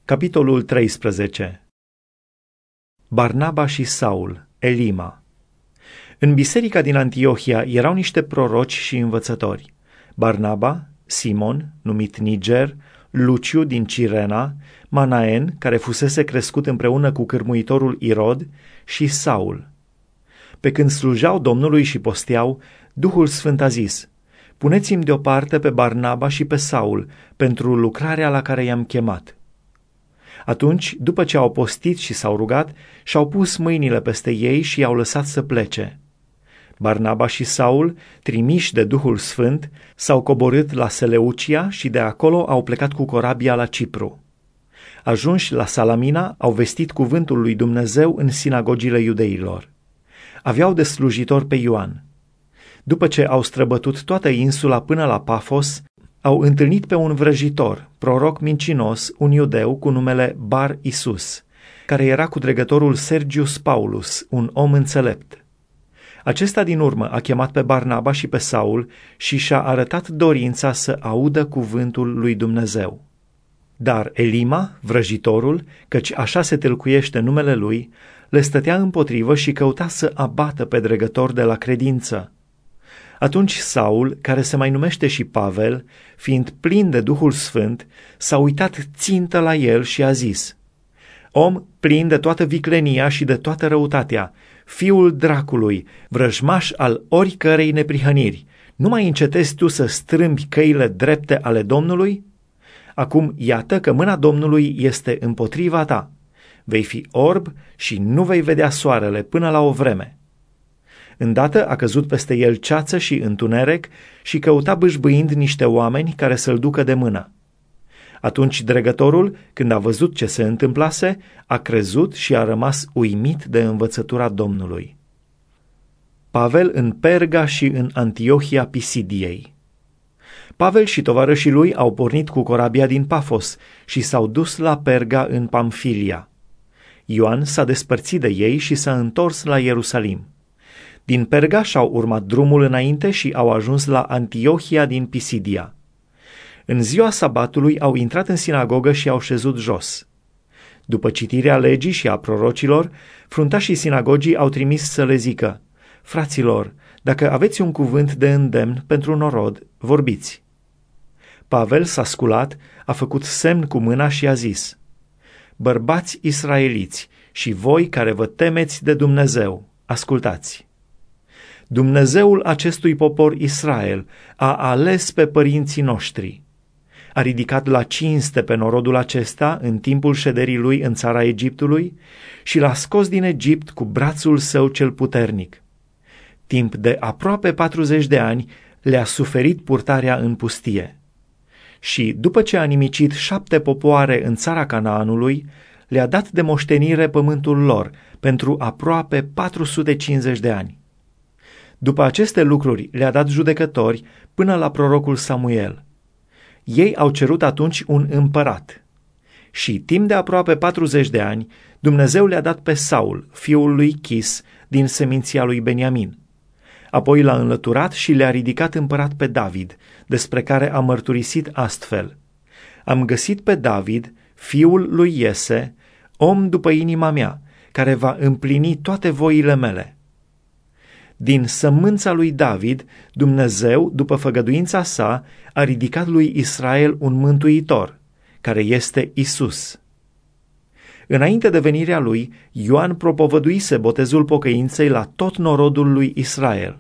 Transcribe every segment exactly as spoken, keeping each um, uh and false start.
Capitolul treisprezece. Barnaba și Saul, Elima. În biserica din Antiohia erau niște proroci și învățători: Barnaba, Simon, numit Niger, Luciu din Cirena, Manaen, care fusese crescut împreună cu cârmuitorul Irod, și Saul. Pe când slujeau Domnului și posteau, Duhul Sfânt a zis: puneți-mi deoparte pe Barnaba și pe Saul pentru lucrarea la care i-am chemat. Atunci, după ce au postit și s-au rugat, și-au pus mâinile peste ei și i-au lăsat să plece. Barnaba și Saul, trimiși de Duhul Sfânt, s-au coborât la Seleucia și de acolo au plecat cu corabia la Cipru. Ajunși la Salamina, au vestit cuvântul lui Dumnezeu în sinagogile iudeilor. Aveau de slujitor pe Ioan. După ce au străbătut toată insula până la Pafos, au întâlnit pe un vrăjitor, proroc mincinos, un iudeu cu numele Bar Isus, care era cudregătorul Sergius Paulus, un om înțelept. Acesta din urmă a chemat pe Barnaba și pe Saul și și-a arătat dorința să audă cuvântul lui Dumnezeu. Dar Elima, vrăjitorul, căci așa se tâlcuiește numele lui, le stătea împotrivă și căuta să abată pe dregător de la credință. Atunci Saul, care se mai numește și Pavel, fiind plin de Duhul Sfânt, s-a uitat țintă la el și a zis: om plin de toată viclenia și de toată răutatea, fiul dracului, vrăjmaș al oricărei neprihăniri, nu mai încetezi tu să strâmbi căile drepte ale Domnului? Acum iată că mâna Domnului este împotriva ta. Vei fi orb și nu vei vedea soarele până la o vreme. Îndată a căzut peste el ceață și întuneric și căuta bâșbâind niște oameni care să-l ducă de mână. Atunci dregătorul, când a văzut ce se întâmplase, a crezut și a rămas uimit de învățătura Domnului. Pavel în Perga și în Antiohia Pisidiei. Pavel și tovarășii lui au pornit cu corabia din Pafos și s-au dus la Perga în Pamfilia. Ioan s-a despărțit de ei și s-a întors la Ierusalim. Din Perga și-au urmat drumul înainte și au ajuns la Antiohia din Pisidia. În ziua sabatului au intrat în sinagogă și au șezut jos. După citirea legii și a prorocilor, fruntașii sinagogii au trimis să le zică: fraților, dacă aveți un cuvânt de îndemn pentru norod, vorbiți. Pavel s-a sculat, a făcut semn cu mâna și a zis: bărbați israeliți și voi care vă temeți de Dumnezeu, ascultați. Dumnezeul acestui popor Israel a ales pe părinții noștri. A ridicat la cinste pe norodul acesta în timpul șederii lui în țara Egiptului și l-a scos din Egipt cu brațul său cel puternic. Timp de aproape patruzeci de ani le-a suferit purtarea în pustie. Și după ce a nimicit șapte popoare în țara Canaanului, le-a dat de moștenire pământul lor pentru aproape patru sute cincizeci de ani. După aceste lucruri le-a dat judecători până la prorocul Samuel. Ei au cerut atunci un împărat. Și timp de aproape patruzeci de ani, Dumnezeu le-a dat pe Saul, fiul lui Chis, din seminția lui Beniamin. Apoi l-a înlăturat și le-a ridicat împărat pe David, despre care a mărturisit astfel: am găsit pe David, fiul lui Iese, om după inima mea, care va împlini toate voile mele. Din sămânța lui David, Dumnezeu, după făgăduința sa, a ridicat lui Israel un mântuitor, care este Isus. Înainte de venirea lui, Ioan propovăduise botezul pocăinței la tot norodul lui Israel.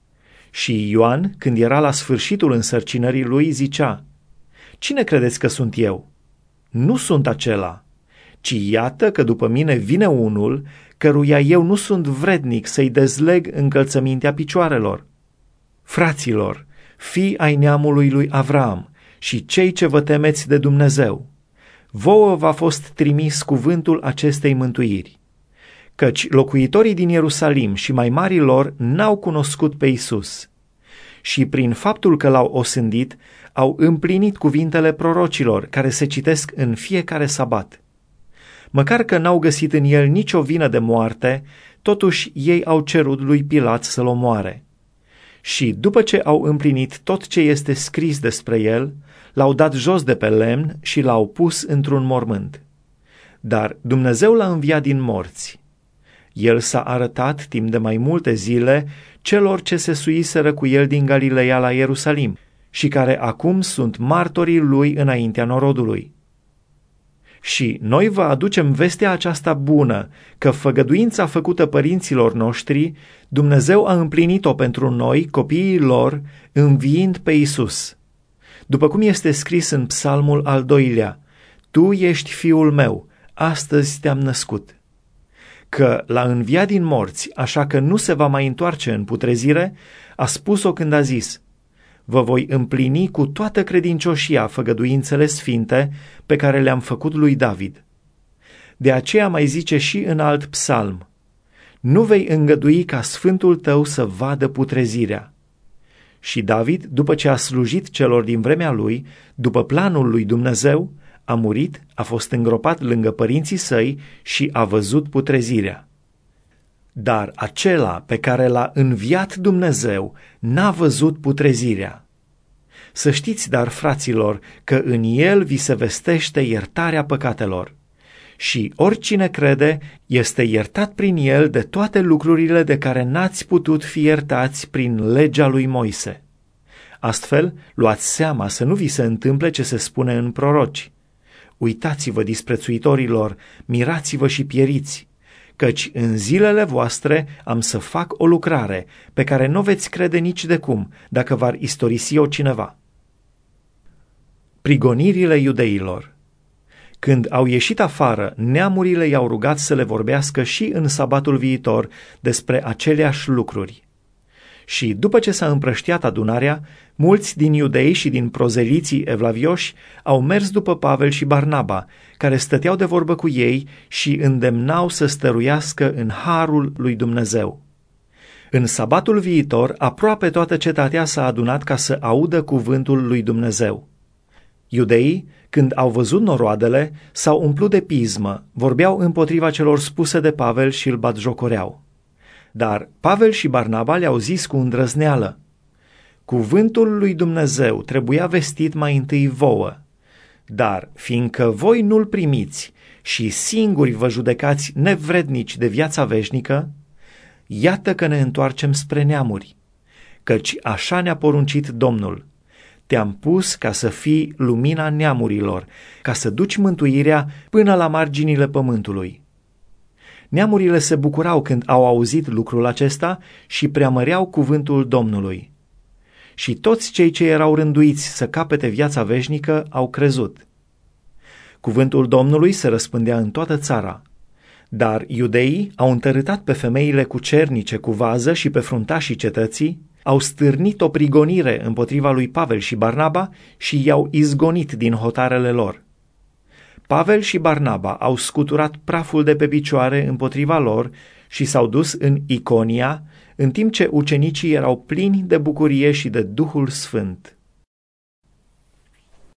Și Ioan, când era la sfârșitul însărcinării lui, zicea: cine credeți că sunt eu? Nu sunt acela, ci iată că după mine vine unul căruia eu nu sunt vrednic să-i dezleg încălțămintea picioarelor. Fraților, fii ai neamului lui Avram și cei ce vă temeți de Dumnezeu, vouă v-a fost trimis cuvântul acestei mântuiri, căci locuitorii din Ierusalim și mai marii lor n-au cunoscut pe Isus și prin faptul că l-au osândit, au împlinit cuvintele prorocilor care se citesc în fiecare sabat. Măcar că n-au găsit în el nicio vină de moarte, totuși ei au cerut lui Pilat să-l omoare. Și după ce au împlinit tot ce este scris despre el, l-au dat jos de pe lemn și l-au pus într-un mormânt. dar Dumnezeu l-a înviat din morți. El s-a arătat timp de mai multe zile celor ce se suiseră cu el din Galileea la Ierusalim și care acum sunt martorii lui înaintea norodului. Și noi vă aducem vestea aceasta bună, că făgăduința făcută părinților noștri, Dumnezeu a împlinit-o pentru noi, copiii lor, înviind pe Iisus. După cum este scris în psalmul al doilea, Tu ești fiul meu, astăzi te-am născut. Că l-a înviat din morți, așa că nu se va mai întoarce în putrezire, a spus-o când a zis, Vă voi împlini cu toată credincioșia făgăduințele sfinte pe care le-am făcut lui David. De aceea mai zice și în alt psalm, Nu vei îngădui ca sfântul tău să vadă putrezirea. Și David, după ce a slujit celor din vremea lui, după planul lui Dumnezeu, a murit, a fost îngropat lângă părinții săi și a văzut putrezirea. Dar acela pe care l-a înviat Dumnezeu n-a văzut putrezirea. Să știți, dar, fraților, că în el vi se vestește iertarea păcatelor. Și oricine crede este iertat prin el de toate lucrurile de care n-ați putut fi iertați prin legea lui Moise. Astfel, luați seama să nu vi se întâmple ce se spune în proroci. Uitați-vă, disprețuitorilor, mirați-vă și pieriți, căci în zilele voastre am să fac o lucrare pe care nu veți crede nici de cum, dacă v-ar istorisi-o cineva. Prigonirile iudeilor. Când au ieșit afară, neamurile i-au rugat să le vorbească și în sabatul viitor despre aceleași lucruri. Și după ce s-a împrăștiat adunarea, mulți din iudei și din prozeliții evlavioși au mers după Pavel și Barnaba, care stăteau de vorbă cu ei și îndemnau să stăruiască în harul lui Dumnezeu. În sabatul viitor, aproape toată cetatea s-a adunat ca să audă cuvântul lui Dumnezeu. Iudeii, când au văzut noroadele, s-au umplut de pismă, vorbeau împotriva celor spuse de Pavel și îl batjocoreau. Dar Pavel și Barnaba le-au zis cu îndrăzneală, Cuvântul lui Dumnezeu trebuia vestit mai întâi vouă, dar fiindcă voi nu-l primiți și singuri vă judecați nevrednici de viața veșnică, iată că ne întoarcem spre neamuri, căci așa ne-a poruncit Domnul. Te-am pus ca să fii lumina neamurilor, ca să duci mântuirea până la marginile pământului. Neamurile se bucurau când au auzit lucrul acesta și preamăreau cuvântul Domnului. Și toți cei ce erau rânduiți să capete viața veșnică au crezut. Cuvântul Domnului se răspândea în toată țara, dar iudeii au întărâtat pe femeile cucernice cu vază și pe fruntașii cetății, au stârnit o prigonire împotriva lui Pavel și Barnaba și i-au izgonit din hotarele lor. Pavel și Barnaba au scuturat praful de pe picioare împotriva lor și s-au dus în Iconia, în timp ce ucenicii erau plini de bucurie și de Duhul Sfânt.